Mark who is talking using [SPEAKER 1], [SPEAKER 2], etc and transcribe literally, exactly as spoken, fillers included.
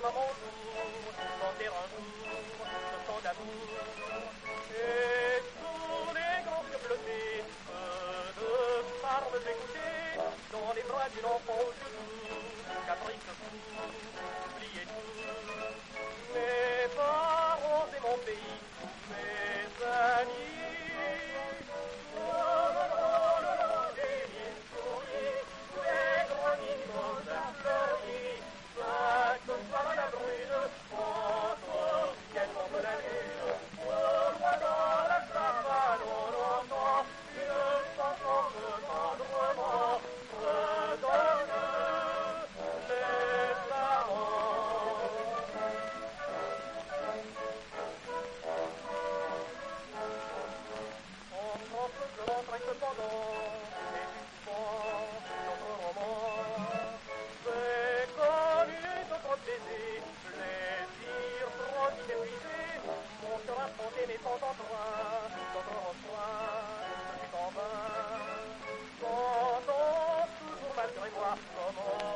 [SPEAKER 1] à mon tour, chanter un jour ce chant d'amour. Et tous les grands yeux bleutés, peu de charmes écoutés, dans les bras d'une enfant aux yeux doux, caprice fou, oubliez tout. Mes parents et mon pays, mes amis. Mais sans emprunt, d'autres reçoivent, je suis en vain. J'entends toujours malgré moi, comment